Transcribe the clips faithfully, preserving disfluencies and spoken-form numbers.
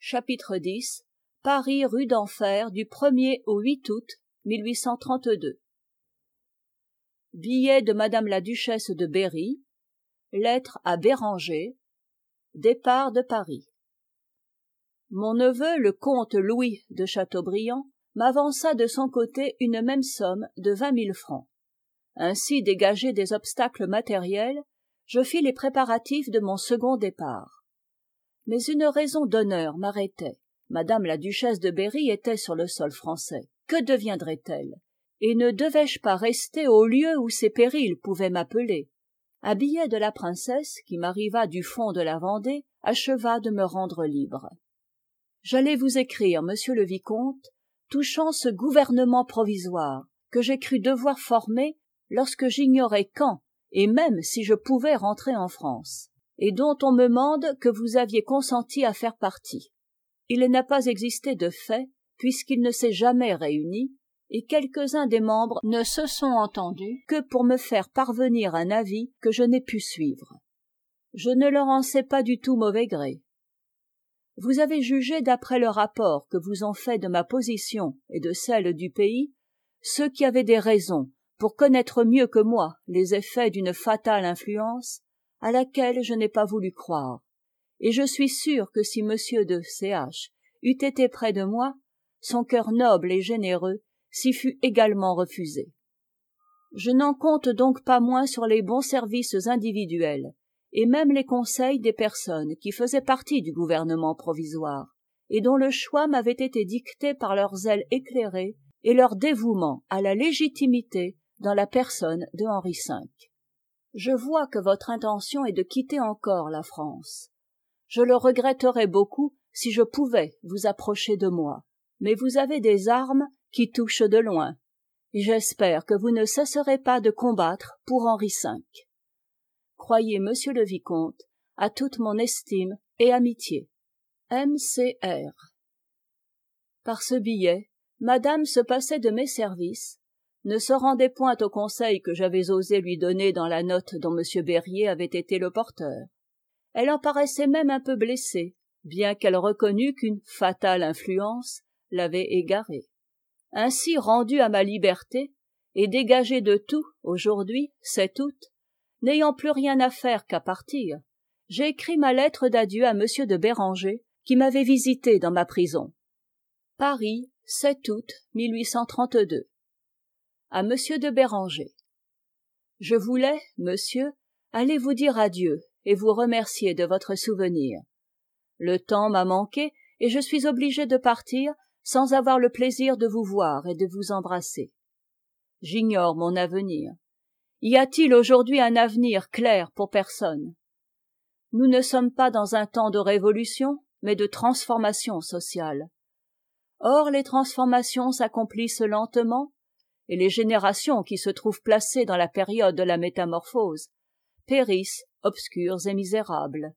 Chapitre dix. Paris rue d'Enfer du premier au huit août mille huit cent trente-deux. Billet de madame la duchesse de Berry. Lettre à Béranger. Départ de Paris. Mon neveu, le comte Louis de Chateaubriand, m'avança de son côté une même somme de vingt mille francs. Ainsi dégagé des obstacles matériels, je fis les préparatifs de mon second départ. Mais une raison d'honneur m'arrêtait. Madame la duchesse de Berry était sur le sol français. Que deviendrait-elle? Et ne devais-je pas rester au lieu où ces périls pouvaient m'appeler? Un billet de la princesse, qui m'arriva du fond de la Vendée, acheva de me rendre libre. J'allais vous écrire, monsieur le vicomte, touchant ce gouvernement provisoire, que j'ai cru devoir former lorsque j'ignorais quand, et même si je pouvais rentrer en France, et dont on me mande que vous aviez consenti à faire partie. Il n'a pas existé de fait, puisqu'il ne s'est jamais réuni, et quelques-uns des membres ne se sont entendus que pour me faire parvenir un avis que je n'ai pu suivre. Je ne leur en sais pas du tout mauvais gré. Vous avez jugé d'après le rapport que vous ont fait de ma position et de celle du pays, ceux qui avaient des raisons pour connaître mieux que moi les effets d'une fatale influence à laquelle je n'ai pas voulu croire. Et je suis sûr que si monsieur de C H eût été près de moi, son cœur noble et généreux s'y fût également refusé. Je n'en compte donc pas moins sur les bons services individuels, et même les conseils des personnes qui faisaient partie du gouvernement provisoire, et dont le choix m'avait été dicté par leur zèle éclairé et leur dévouement à la légitimité dans la personne de Henri cinq. Je vois que votre intention est de quitter encore la France. Je le regretterais beaucoup si je pouvais vous approcher de moi. Mais vous avez des armes qui touchent de loin, et j'espère que vous ne cesserez pas de combattre pour Henri cinq. Croyez, monsieur le vicomte, à toute mon estime et amitié. M C R. Par ce billet, madame se passait de mes services, ne se rendait point au conseil que j'avais osé lui donner dans la note dont monsieur Berryer avait été le porteur. Elle en paraissait même un peu blessée, bien qu'elle reconnût qu'une fatale influence l'avait égarée. Ainsi rendu à ma liberté, et dégagé de tout, aujourd'hui, sept août, n'ayant plus rien à faire qu'à partir, j'ai écrit ma lettre d'adieu à monsieur de Béranger, qui m'avait visité dans ma prison. Paris, sept août mille huit cent trente-deux. À monsieur de Béranger. Je voulais, monsieur, aller vous dire adieu et vous remercier de votre souvenir. Le temps m'a manqué et je suis obligé de partir sans avoir le plaisir de vous voir et de vous embrasser. J'ignore mon avenir. Y a-t-il aujourd'hui un avenir clair pour personne? Nous ne sommes pas dans un temps de révolution, mais de transformation sociale. Or, les transformations s'accomplissent lentement, et les générations qui se trouvent placées dans la période de la métamorphose périssent obscures et misérables.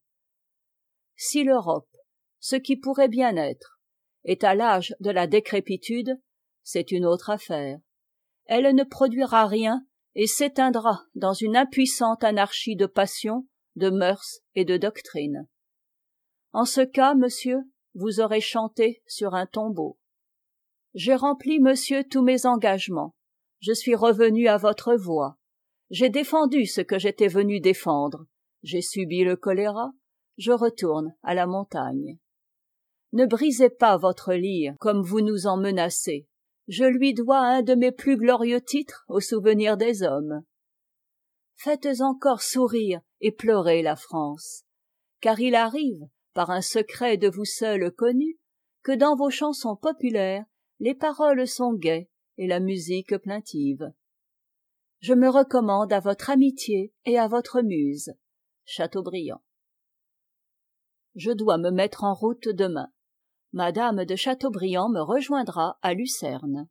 Si l'Europe, ce qui pourrait bien être, est à l'âge de la décrépitude, c'est une autre affaire. Elle ne produira rien et s'éteindra dans une impuissante anarchie de passions, de mœurs et de doctrines. En ce cas, monsieur, vous aurez chanté sur un tombeau. J'ai rempli, monsieur, tous mes engagements. Je suis revenu à votre voix. J'ai défendu ce que j'étais venu défendre. J'ai subi le choléra. Je retourne à la montagne. Ne brisez pas votre lyre comme vous nous en menacez. Je lui dois un de mes plus glorieux titres au souvenir des hommes. Faites encore sourire et pleurer la France, car il arrive, par un secret de vous seul connu, que dans vos chansons populaires, les paroles sont gaies et la musique plaintive. Je me recommande à votre amitié et à votre muse. Chateaubriand. Je dois me mettre en route demain. Madame de Chateaubriand me rejoindra à Lucerne.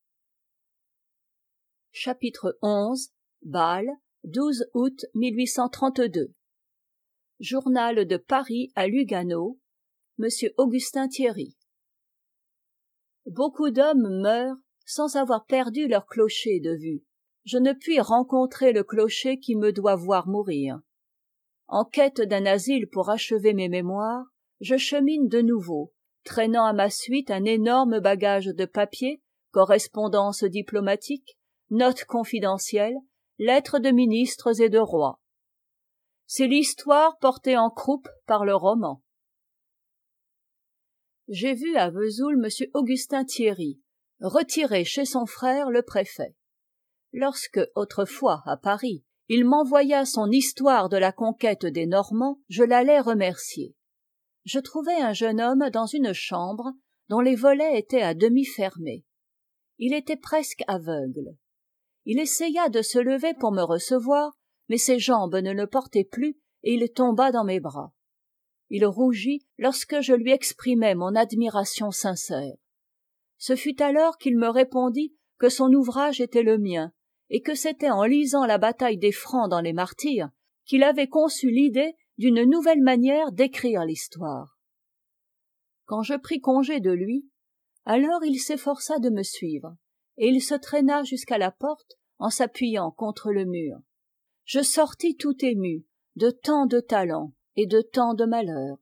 Chapitre onze. Bâle, douze août mille huit cent trente-deux. Journal de Paris à Lugano, monsieur Augustin Thierry. Beaucoup d'hommes meurent sans avoir perdu leur clocher de vue. Je ne puis rencontrer le clocher qui me doit voir mourir. En quête d'un asile pour achever mes mémoires, je chemine de nouveau, traînant à ma suite un énorme bagage de papiers, correspondances diplomatiques, notes confidentielles, lettres de ministres et de rois. C'est l'histoire portée en croupe par le roman. J'ai vu à Vesoul M. Augustin Thierry, retiré chez son frère le préfet. Lorsque, autrefois, à Paris, il m'envoya son histoire de la conquête des Normands, je l'allais remercier. Je trouvai un jeune homme dans une chambre dont les volets étaient à demi fermés. Il était presque aveugle. Il essaya de se lever pour me recevoir, mais ses jambes ne le portaient plus et il tomba dans mes bras. Il rougit lorsque je lui exprimai mon admiration sincère. Ce fut alors qu'il me répondit que son ouvrage était le mien et que c'était en lisant la bataille des Francs dans les Martyrs qu'il avait conçu l'idée d'une nouvelle manière d'écrire l'histoire. Quand je pris congé de lui, alors il s'efforça de me suivre, et il se traîna jusqu'à la porte en s'appuyant contre le mur. Je sortis tout ému de tant de talent et de tant de malheur.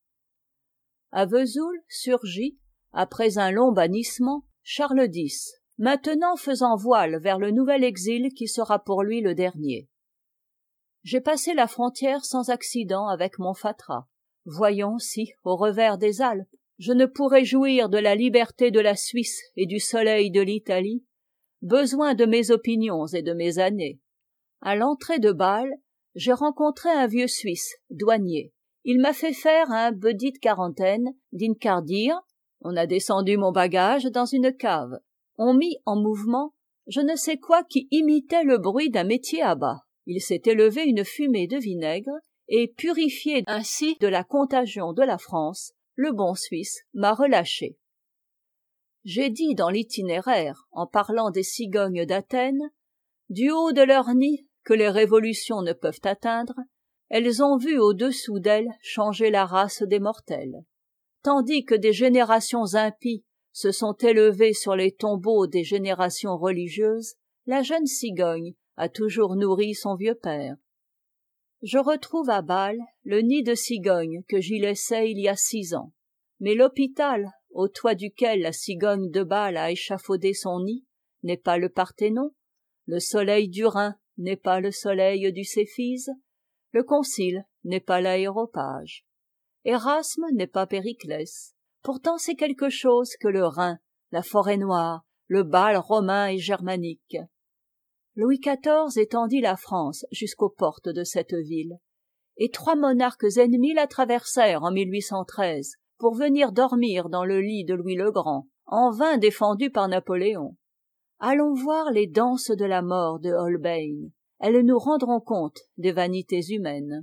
À Vesoul surgit, après un long bannissement, Charles dix, maintenant faisant voile vers le nouvel exil qui sera pour lui le dernier. J'ai passé la frontière sans accident avec mon fatras. Voyons si, au revers des Alpes, je ne pourrais jouir de la liberté de la Suisse et du soleil de l'Italie, besoin de mes opinions et de mes années. À l'entrée de Bâle, j'ai rencontré un vieux Suisse, douanier. Il m'a fait faire un bedite quarantaine d'incardir. On a descendu mon bagage dans une cave. On mit en mouvement je ne sais quoi qui imitait le bruit d'un métier à bas. Il s'est élevé une fumée de vinaigre, et purifié ainsi de la contagion de la France, le bon Suisse m'a relâché. J'ai dit dans l'itinéraire, en parlant des cigognes d'Athènes, du haut de leur nid que les révolutions ne peuvent atteindre, elles ont vu au-dessous d'elles changer la race des mortels. Tandis que des générations impies se sont élevées sur les tombeaux des générations religieuses, la jeune cigogne a toujours nourri son vieux père. Je retrouve à Bâle le nid de cigogne que j'y laissais il y a six ans. Mais l'hôpital, au toit duquel la cigogne de Bâle a échafaudé son nid, n'est pas le Parthénon, le soleil du Rhin n'est pas le soleil du Céphise, le Concile n'est pas l'aéropage, Érasme n'est pas Périclès. Pourtant c'est quelque chose que le Rhin, la forêt noire, le Bâle romain et germanique. Louis quatorze étendit la France jusqu'aux portes de cette ville, et trois monarques ennemis la traversèrent en mille huit cent treize pour venir dormir dans le lit de Louis le Grand, en vain défendu par Napoléon. Allons voir les danses de la mort de Holbein, elles nous rendront compte des vanités humaines.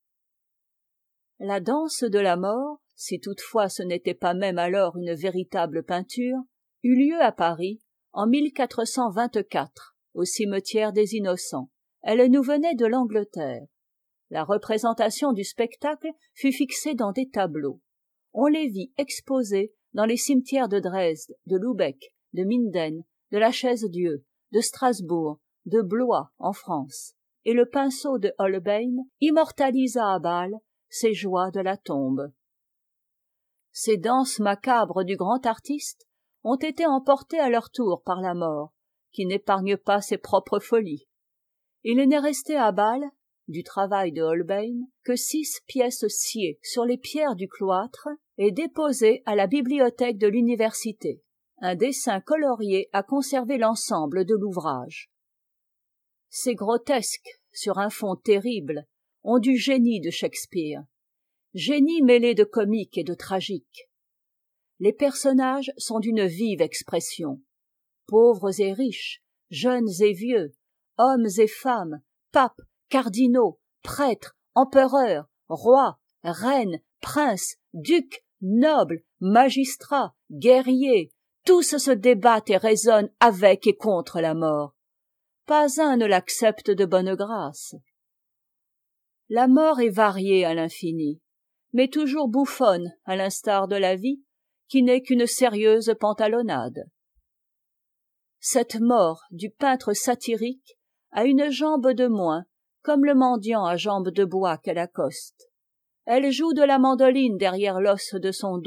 La danse de la mort, si toutefois ce n'était pas même alors une véritable peinture, eut lieu à Paris en mille quatre cent vingt-quatre, au cimetière des Innocents. Elle nous venait de l'Angleterre. La représentation du spectacle fut fixée dans des tableaux. On les vit exposés dans les cimetières de Dresde, de Lubeck, de Minden, de la Chaise-Dieu, de Strasbourg, de Blois en France. Et le pinceau de Holbein immortalisa à Bâle ces joies de la tombe. Ces danses macabres du grand artiste ont été emportées à leur tour par la mort, qui n'épargne pas ses propres folies. Il n'est resté à Bâle, du travail de Holbein, que six pièces sciées sur les pierres du cloître et déposées à la bibliothèque de l'université. Un dessin colorié a conservé l'ensemble de l'ouvrage. Ces grotesques, sur un fond terrible, ont du génie de Shakespeare, génie mêlé de comique et de tragique. Les personnages sont d'une vive expression, pauvres et riches, jeunes et vieux, hommes et femmes, papes, cardinaux, prêtres, empereurs, rois, reines, princes, ducs, nobles, magistrats, guerriers, tous se débattent et raisonnent avec et contre la mort. Pas un ne l'accepte de bonne grâce. La mort est variée à l'infini, mais toujours bouffonne à l'instar de la vie, qui n'est qu'une sérieuse pantalonnade. Cette mort du peintre satirique a une jambe de moins, comme le mendiant à jambe de bois qu'elle accoste. Elle joue de la mandoline derrière l'os de son dos,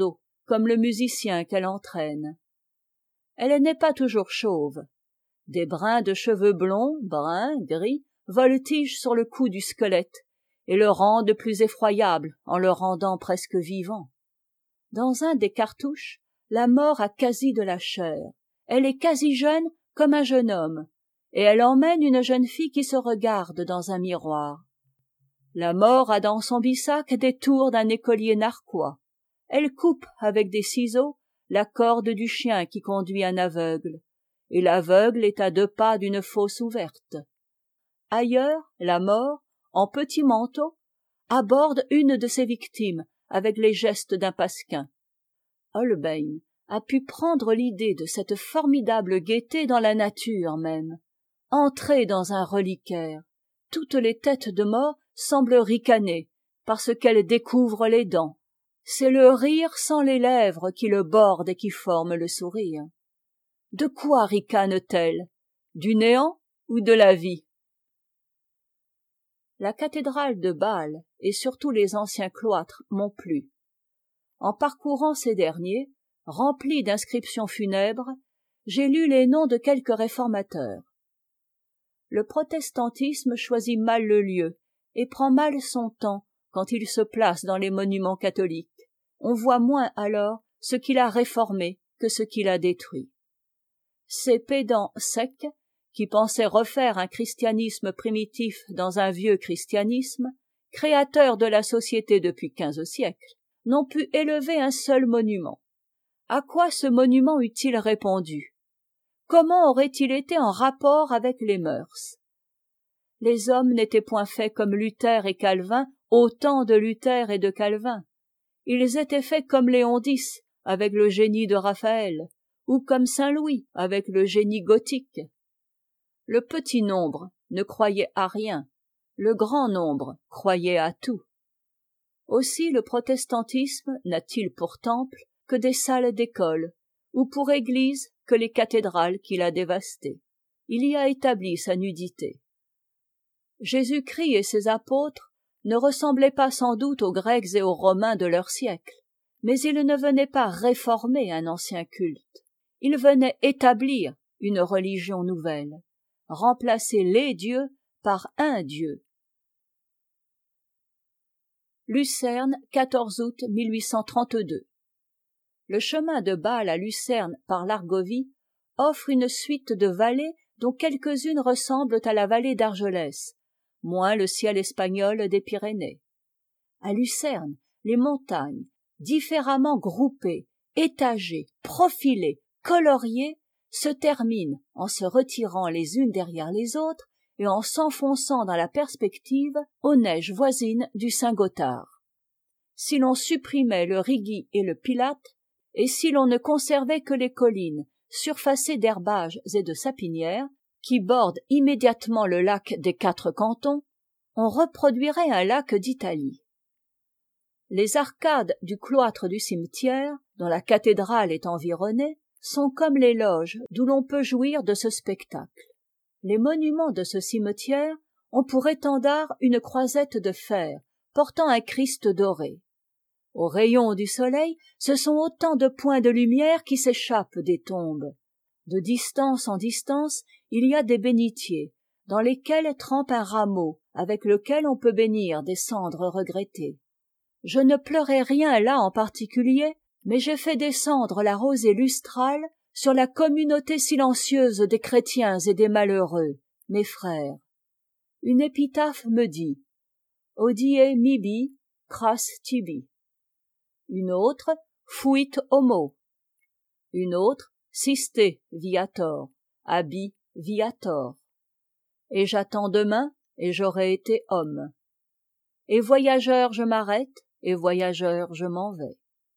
comme le musicien qu'elle entraîne. Elle n'est pas toujours chauve. Des brins de cheveux blonds, bruns, gris, voltigent sur le cou du squelette et le rendent plus effroyable en le rendant presque vivant. Dans un des cartouches, la mort a quasi de la chair. Elle est quasi jeune comme un jeune homme, et elle emmène une jeune fille qui se regarde dans un miroir. La mort a dans son bissac des tours d'un écolier narquois. Elle coupe avec des ciseaux la corde du chien qui conduit un aveugle, et l'aveugle est à deux pas d'une fosse ouverte. Ailleurs, la mort, en petit manteau, aborde une de ses victimes avec les gestes d'un pasquin. Holbein a pu prendre l'idée de cette formidable gaieté dans la nature même. Entrer dans un reliquaire, toutes les têtes de mort semblent ricaner parce qu'elles découvrent les dents. C'est le rire sans les lèvres qui le borde et qui forme le sourire. De quoi ricanent-elles? Du néant ou de la vie? La cathédrale de Bâle et surtout les anciens cloîtres m'ont plu. En parcourant ces derniers, remplis d'inscriptions funèbres, j'ai lu les noms de quelques réformateurs. Le protestantisme choisit mal le lieu et prend mal son temps quand il se place dans les monuments catholiques. On voit moins alors ce qu'il a réformé que ce qu'il a détruit. Ces pédants secs, qui pensaient refaire un christianisme primitif dans un vieux christianisme, créateur de la société depuis quinze siècles, n'ont pu élever un seul monument. À quoi ce monument eût-il répondu? Comment aurait-il été en rapport avec les mœurs? Les hommes n'étaient point faits comme Luther et Calvin au temps de Luther et de Calvin. Ils étaient faits comme Léon X avec le génie de Raphaël, ou comme Saint Louis avec le génie gothique. Le petit nombre ne croyait à rien, le grand nombre croyait à tout. Aussi le protestantisme n'a-t-il pour temple que des salles d'école, ou pour église que les cathédrales qu'il a dévastées. Il y a établi sa nudité. Jésus-Christ et ses apôtres ne ressemblaient pas sans doute aux Grecs et aux Romains de leur siècle, mais ils ne venaient pas réformer un ancien culte. Ils venaient établir une religion nouvelle, remplacer les dieux par un Dieu. Lucerne, quatorze août mille huit cent trente-deux. Le chemin de Bâle à Lucerne par l'Argovie offre une suite de vallées dont quelques-unes ressemblent à la vallée d'Argelès, moins le ciel espagnol des Pyrénées. À Lucerne, les montagnes, différemment groupées, étagées, profilées, coloriées, se terminent en se retirant les unes derrière les autres et en s'enfonçant dans la perspective aux neiges voisines du Saint-Gothard. Si l'on supprimait le Rigi et le Pilatte, et si l'on ne conservait que les collines surfacées d'herbages et de sapinières, qui bordent immédiatement le lac des quatre cantons, on reproduirait un lac d'Italie. Les arcades du cloître du cimetière, dont la cathédrale est environnée, sont comme les loges d'où l'on peut jouir de ce spectacle. Les monuments de ce cimetière ont pour étendard une croisette de fer portant un Christ doré. Aux rayons du soleil, ce sont autant de points de lumière qui s'échappent des tombes. De distance en distance, il y a des bénitiers, dans lesquels trempe un rameau avec lequel on peut bénir des cendres regrettées. Je ne pleurais rien là en particulier, mais j'ai fait descendre la rosée lustrale sur la communauté silencieuse des chrétiens et des malheureux, mes frères. Une épitaphe me dit « Odie mihi cras tibi ». Une autre « Fuit homo ». Une autre « Siste viator », Abi viator. Et j'attends demain, et j'aurai été homme. Et voyageur, je m'arrête, et voyageur, je m'en vais.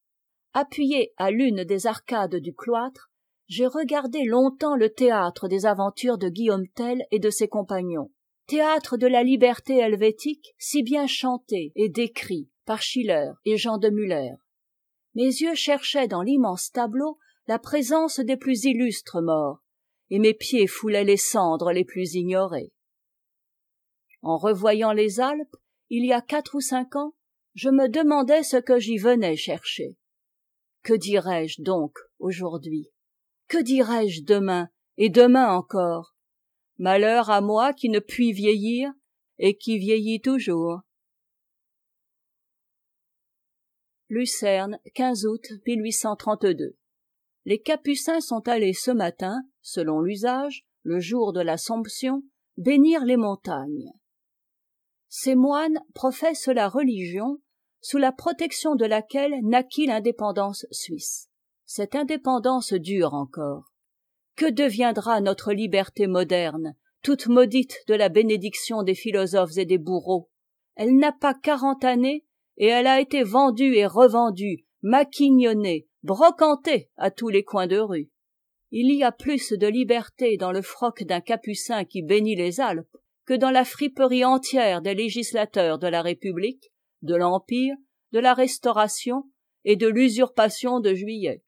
Appuyé à l'une des arcades du cloître, j'ai regardé longtemps le théâtre des aventures de Guillaume Tell et de ses compagnons, théâtre de la liberté helvétique si bien chanté et décrit par Schiller et Jean de Muller. Mes yeux cherchaient dans l'immense tableau la présence des plus illustres morts, et mes pieds foulaient les cendres les plus ignorées. En revoyant les Alpes, il y a quatre ou cinq ans, je me demandais ce que j'y venais chercher. Que dirais-je donc aujourd'hui? Que dirai-je demain, et demain encore? Malheur à moi qui ne puis vieillir, et qui vieillis toujours. Lucerne, quinze août mille huit cent trente-deux. Les Capucins sont allés ce matin, selon l'usage, le jour de l'Assomption, bénir les montagnes. Ces moines professent la religion sous la protection de laquelle naquit l'indépendance suisse. Cette indépendance dure encore. Que deviendra notre liberté moderne, toute maudite de la bénédiction des philosophes et des bourreaux? Elle n'a pas quarante années et elle a été vendue et revendue, maquignonnée, brocantée à tous les coins de rue. Il y a plus de liberté dans le froc d'un capucin qui bénit les Alpes que dans la friperie entière des législateurs de la République, de l'Empire, de la Restauration et de l'usurpation de Juillet.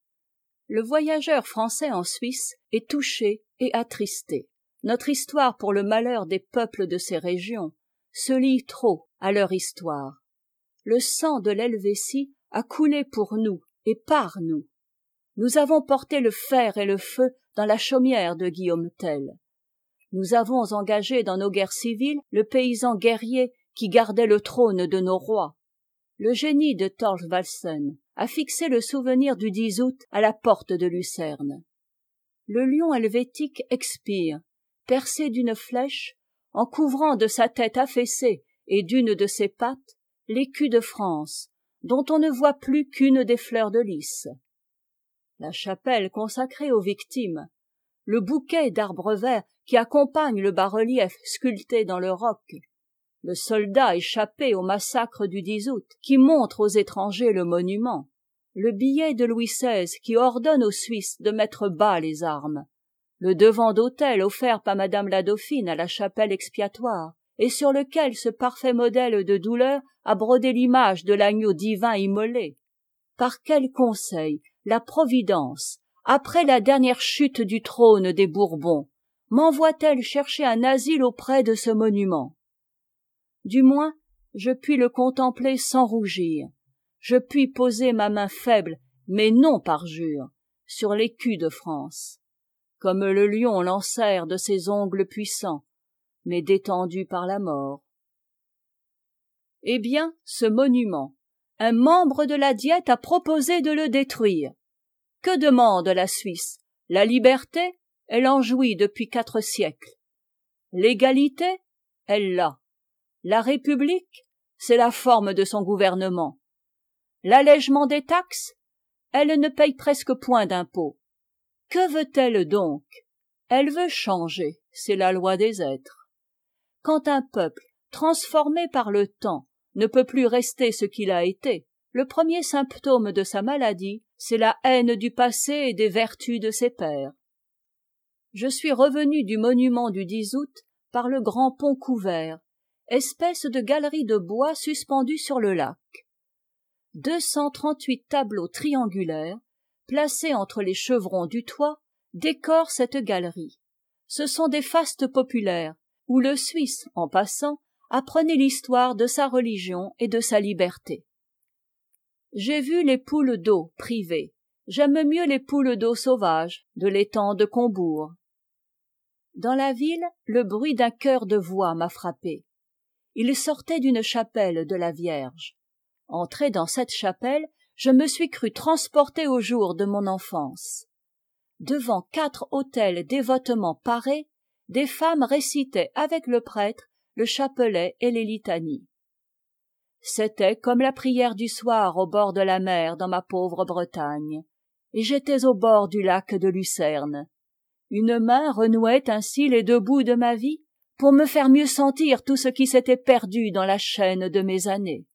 Le voyageur français en Suisse est touché et attristé. Notre histoire pour le malheur des peuples de ces régions se lie trop à leur histoire. Le sang de l'Helvétie a coulé pour nous et par nous. Nous avons porté le fer et le feu dans la chaumière de Guillaume Tell. Nous avons engagé dans nos guerres civiles le paysan guerrier qui gardait le trône de nos rois. Le génie de Thorvaldsen a fixé le souvenir du dix août à la porte de Lucerne. Le lion helvétique expire, percé d'une flèche, en couvrant de sa tête affaissée et d'une de ses pattes l'écu de France, dont on ne voit plus qu'une des fleurs de lys. La chapelle consacrée aux victimes, le bouquet d'arbres verts qui accompagne le bas-relief sculpté dans le roc, le soldat échappé au massacre du dix août qui montre aux étrangers le monument, le billet de Louis seize qui ordonne aux Suisses de mettre bas les armes, le devant d'autel offert par madame la dauphine à la chapelle expiatoire, et sur lequel ce parfait modèle de douleur a brodé l'image de l'agneau divin immolé. Par quel conseil la Providence, après la dernière chute du trône des Bourbons, m'envoie-t-elle chercher un asile auprès de ce monument? Du moins, je puis le contempler sans rougir. Je puis poser ma main faible, mais non parjure, sur l'écu de France, comme le lion l'enserre de ses ongles puissants, mais détendu par la mort. Eh bien, ce monument, un membre de la Diète a proposé de le détruire. Que demande la Suisse? La liberté? Elle en jouit depuis quatre siècles. L'égalité? Elle l'a. La République? C'est la forme de son gouvernement. L'allègement des taxes? Elle ne paye presque point d'impôts. Que veut-elle donc? Elle veut changer, c'est la loi des êtres. Quand un peuple, transformé par le temps, ne peut plus rester ce qu'il a été, le premier symptôme de sa maladie, c'est la haine du passé et des vertus de ses pères. Je suis revenu du monument du dix août par le grand pont couvert, espèce de galerie de bois suspendue sur le lac. deux cent trente-huit tableaux triangulaires, placés entre les chevrons du toit, décorent cette galerie. Ce sont des fastes populaires, où le Suisse, en passant, apprenait l'histoire de sa religion et de sa liberté. J'ai vu les poules d'eau privées. J'aime mieux les poules d'eau sauvages de l'étang de Combourg. Dans la ville, le bruit d'un chœur de voix m'a frappé. Il sortait d'une chapelle de la Vierge. Entré dans cette chapelle, je me suis cru transporté au jour de mon enfance. Devant quatre autels dévotement parés, des femmes récitaient avec le prêtre le chapelet et les litanies. C'était comme la prière du soir au bord de la mer dans ma pauvre Bretagne, et j'étais au bord du lac de Lucerne. Une main renouait ainsi les deux bouts de ma vie pour me faire mieux sentir tout ce qui s'était perdu dans la chaîne de mes années.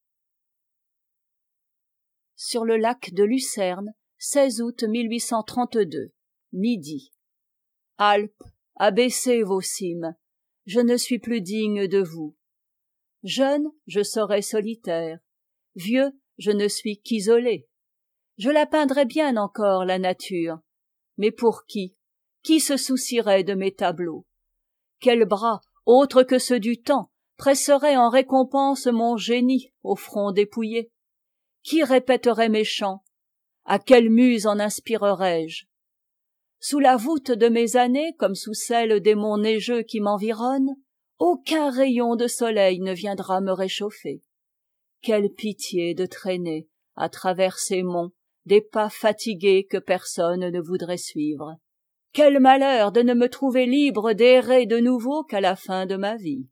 Sur le lac de Lucerne, seize août mille huit cent trente-deux, midi. Alpes, abaissez vos cimes, je ne suis plus digne de vous. Jeune, je serai solitaire. Vieux, je ne suis qu'isolé. Je la peindrais bien encore, la nature. Mais pour qui? Qui se soucierait de mes tableaux? Quels bras, autres que ceux du temps, presseraient en récompense mon génie au front dépouillé? Qui répéterait mes chants? À quelle muse en inspirerai-je? Sous la voûte de mes années, comme sous celle des monts neigeux qui m'environnent, aucun rayon de soleil ne viendra me réchauffer. Quelle pitié de traîner, à travers ces monts, des pas fatigués que personne ne voudrait suivre. Quel malheur de ne me trouver libre d'errer de nouveau qu'à la fin de ma vie.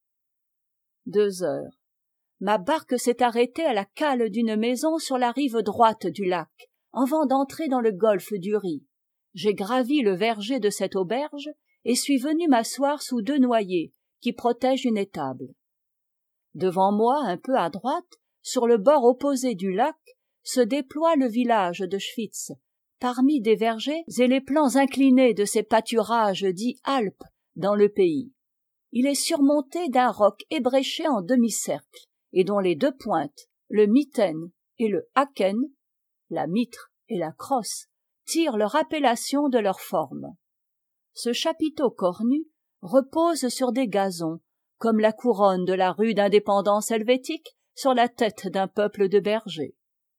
Deux heures. Ma barque s'est arrêtée à la cale d'une maison sur la rive droite du lac, avant d'entrer dans le golfe d'Uri. J'ai gravi le verger de cette auberge et suis venu m'asseoir sous deux noyers qui protègent une étable. Devant moi, un peu à droite, sur le bord opposé du lac, se déploie le village de Schwytz, parmi des vergers et les plans inclinés de ces pâturages dits Alpes dans le pays. Il est surmonté d'un roc ébréché en demi-cercle, et dont les deux pointes, le mitten et le haken, la mitre et la crosse, tirent leur appellation de leur forme. Ce chapiteau cornu repose sur des gazons, comme la couronne de la rue d'indépendance helvétique sur la tête d'un peuple de bergers.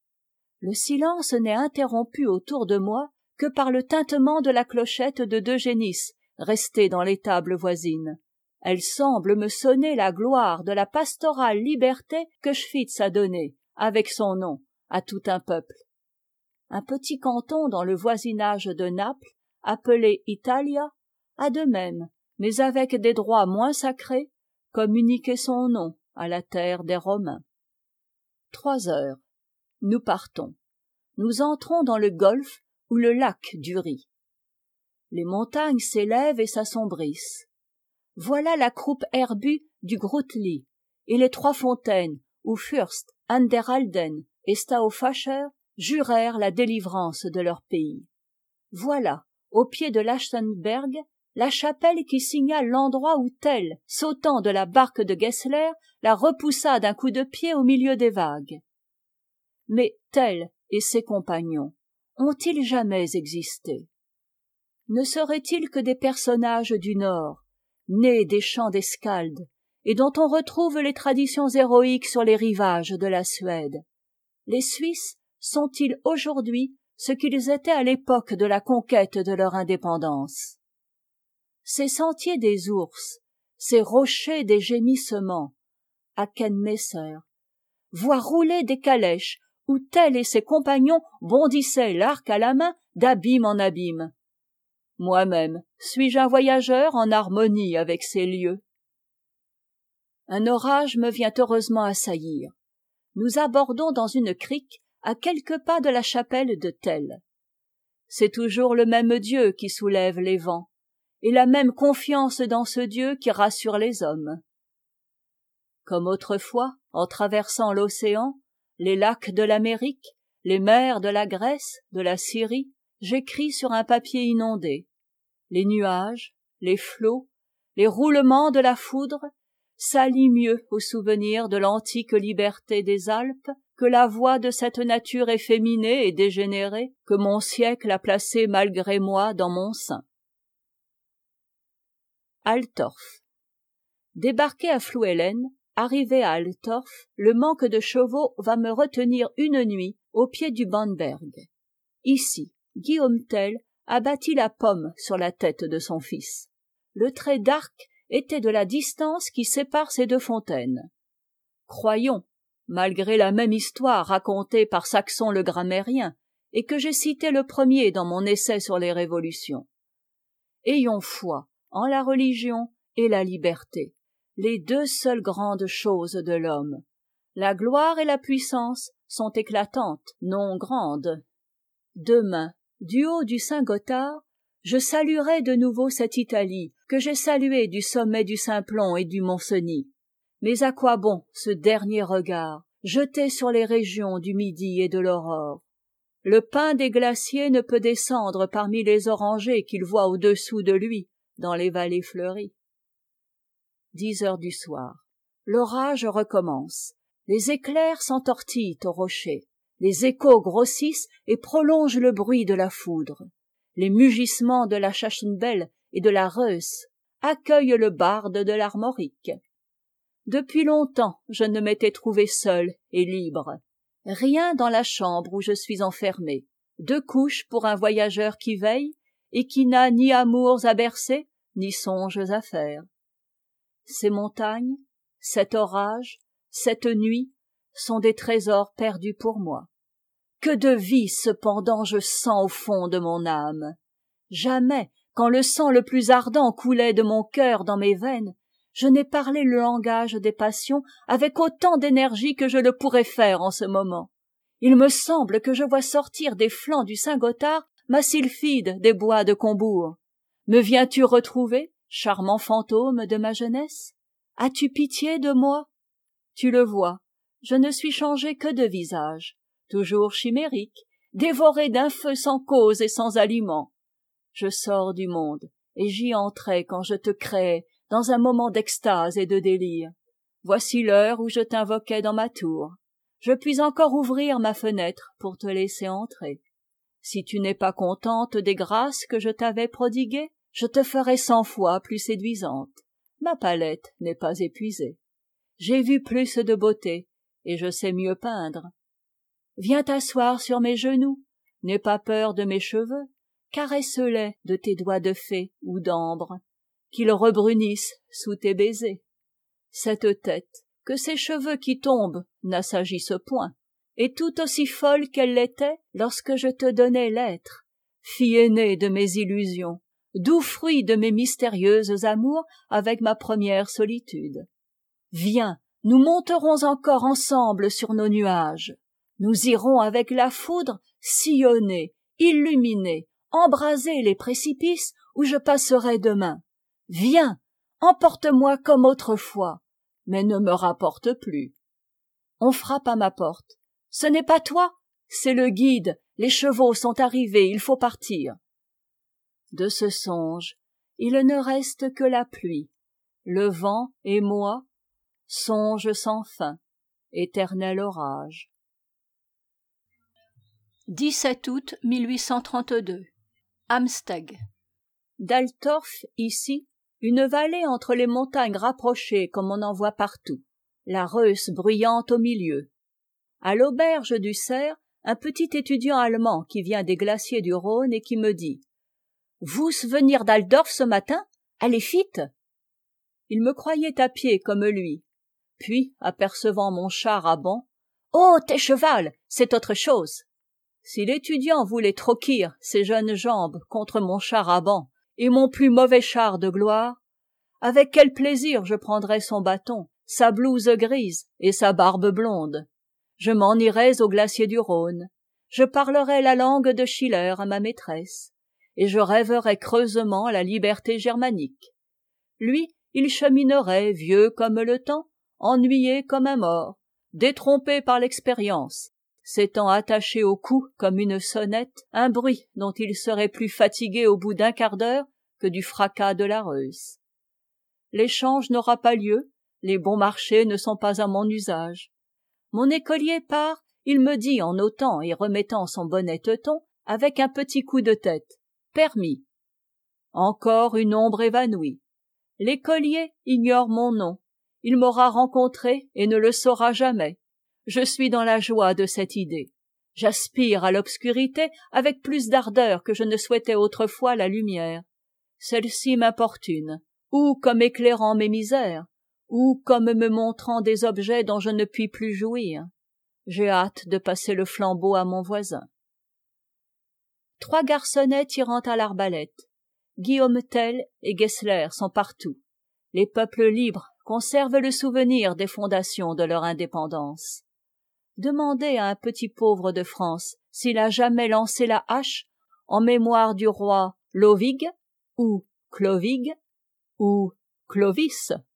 Le silence n'est interrompu autour de moi que par le tintement de la clochette de D'Eugénis, restée dans l'étable voisine. Elle semble me sonner la gloire de la pastorale liberté que Schwytz a donnée, avec son nom, à tout un peuple. Un petit canton dans le voisinage de Naples, appelé Italia, a de même, mais avec des droits moins sacrés, communiqué son nom à la terre des Romains. Trois heures. Nous partons. Nous entrons dans le golfe ou le lac d'Uri. Les montagnes s'élèvent et s'assombrissent. Voilà la croupe herbue du Groutli et les trois fontaines où Fürst, An der Alden et Stauffacher jurèrent la délivrance de leur pays. Voilà, au pied de l'Achtenberg, la chapelle qui signale l'endroit où Tell, sautant de la barque de Gessler, la repoussa d'un coup de pied au milieu des vagues. Mais Tell et ses compagnons ont-ils jamais existé? Ne seraient-ils que des personnages du Nord, nés des champs d'Escaldes, et dont on retrouve les traditions héroïques sur les rivages de la Suède? Les Suisses sont-ils aujourd'hui ce qu'ils étaient à l'époque de la conquête de leur indépendance? Ces sentiers des ours, ces rochers des gémissements, Hakenmesser, voir rouler des calèches où Tell et ses compagnons bondissaient l'arc à la main d'abîme en abîme. Moi-même, suis-je un voyageur en harmonie avec ces lieux? Un orage me vient heureusement assaillir. Nous abordons dans une crique à quelques pas de la chapelle de Tell. C'est toujours le même Dieu qui soulève les vents, et la même confiance dans ce Dieu qui rassure les hommes. Comme autrefois, en traversant l'océan, les lacs de l'Amérique, les mers de la Grèce, de la Syrie, j'écris sur un papier inondé. Les nuages, les flots, les roulements de la foudre s'allient mieux au souvenir de l'antique liberté des Alpes que la voix de cette nature efféminée et dégénérée que mon siècle a placée malgré moi dans mon sein. Altorf. Débarqué à Flüelen, arrivé à Altorf, le manque de chevaux va me retenir une nuit au pied du Bamberg. Ici, Guillaume Tell a bâti la pomme sur la tête de son fils. Le trait d'arc était de la distance qui sépare ces deux fontaines. Croyons, malgré la même histoire racontée par Saxon le grammairien, et que j'ai cité le premier dans mon essai sur les révolutions. Ayons foi en la religion et la liberté, les deux seules grandes choses de l'homme. La gloire et la puissance sont éclatantes, non grandes. Demain, du haut du Saint-Gothard, je saluerai de nouveau cette Italie que j'ai saluée du sommet du Simplon et du Mont-Cenis. Mais à quoi bon ce dernier regard, jeté sur les régions du Midi et de l'Aurore? Le pin des glaciers ne peut descendre parmi les orangers qu'il voit au-dessous de lui, dans les vallées fleuries. Dix heures du soir. L'orage recommence. Les éclairs s'entortillent aux rochers. Les échos grossissent et prolongent le bruit de la foudre. Les mugissements de la Schachenbell et de la Reuss accueillent le barde de l'Armorique. Depuis longtemps, je ne m'étais trouvé seul et libre. Rien dans la chambre où je suis enfermé. Deux couches pour un voyageur qui veille et qui n'a ni amours à bercer, ni songes à faire. Ces montagnes, cet orage, cette nuit sont des trésors perdus pour moi. Que de vie cependant je sens au fond de mon âme. Jamais, quand le sang le plus ardent coulait de mon cœur dans mes veines, je n'ai parlé le langage des passions avec autant d'énergie que je le pourrais faire en ce moment. Il me semble que je vois sortir des flancs du Saint-Gothard ma sylphide des bois de Combourg. Me viens-tu retrouver, charmant fantôme de ma jeunesse? As-tu pitié de moi? Tu le vois, je ne suis changé que de visage, toujours chimérique, dévoré d'un feu sans cause et sans aliment. Je sors du monde, et j'y entrais quand je te créais dans un moment d'extase et de délire. Voici l'heure où je t'invoquais dans ma tour. Je puis encore ouvrir ma fenêtre pour te laisser entrer. Si tu n'es pas contente des grâces que je t'avais prodiguées, je te ferai cent fois plus séduisante. Ma palette n'est pas épuisée. J'ai vu plus de beauté, et je sais mieux peindre. Viens t'asseoir sur mes genoux, n'aie pas peur de mes cheveux, caresse-les de tes doigts de fée ou d'ambre, qu'ils rebrunissent sous tes baisers. Cette tête, que ces cheveux qui tombent n'assagissent point, est tout aussi folle qu'elle l'était lorsque je te donnais l'être, fille aînée de mes illusions, doux fruit de mes mystérieuses amours avec ma première solitude. Viens, nous monterons encore ensemble sur nos nuages. Nous irons avec la foudre sillonner, illuminer, embraser les précipices où je passerai demain. Viens, emporte-moi comme autrefois, mais ne me rapporte plus. On frappe à ma porte. Ce n'est pas toi, c'est le guide, les chevaux sont arrivés, il faut partir. De ce songe, il ne reste que la pluie, le vent et moi, songe sans fin, éternel orage. dix-sept août mille huit cent trente-deux. Amsteg. D'Altorf, ici, une vallée entre les montagnes rapprochées comme on en voit partout, la Reuss bruyante au milieu. À l'auberge du Cerf, un petit étudiant allemand qui vient des glaciers du Rhône et qui me dit « Vous venir d'Altorf ce matin? Allez vite !» Il me croyait à pied comme lui. Puis, apercevant mon char à banc, « Oh, tes cheval, c'est autre chose !» Si l'étudiant voulait troquir ses jeunes jambes contre mon char à banc et mon plus mauvais char de gloire, avec quel plaisir je prendrais son bâton, sa blouse grise et sa barbe blonde. Je m'en irais au glacier du Rhône, je parlerais la langue de Schiller à ma maîtresse, et je rêverais creusement la liberté germanique. Lui, il cheminerait, vieux comme le temps, ennuyé comme un mort, détrompé par l'expérience, s'étant attaché au cou comme une sonnette, un bruit dont il serait plus fatigué au bout d'un quart d'heure que du fracas de la Reuss. L'échange n'aura pas lieu, les bons marchés ne sont pas à mon usage. Mon écolier part, il me dit en ôtant et remettant son bonnet teuton avec un petit coup de tête. Permis. Encore une ombre évanouie. L'écolier ignore mon nom. Il m'aura rencontré et ne le saura jamais. Je suis dans la joie de cette idée. J'aspire à l'obscurité avec plus d'ardeur que je ne souhaitais autrefois la lumière. Celle-ci m'importune, ou comme éclairant mes misères, ou comme me montrant des objets dont je ne puis plus jouir. J'ai hâte de passer le flambeau à mon voisin. Trois garçonnets tirant à l'arbalète. Guillaume Tell et Gessler sont partout. Les peuples libres conservent le souvenir des fondations de leur indépendance. Demandez à un petit pauvre de France s'il a jamais lancé la hache en mémoire du roi Lovig, ou Clovis, ou Clovis.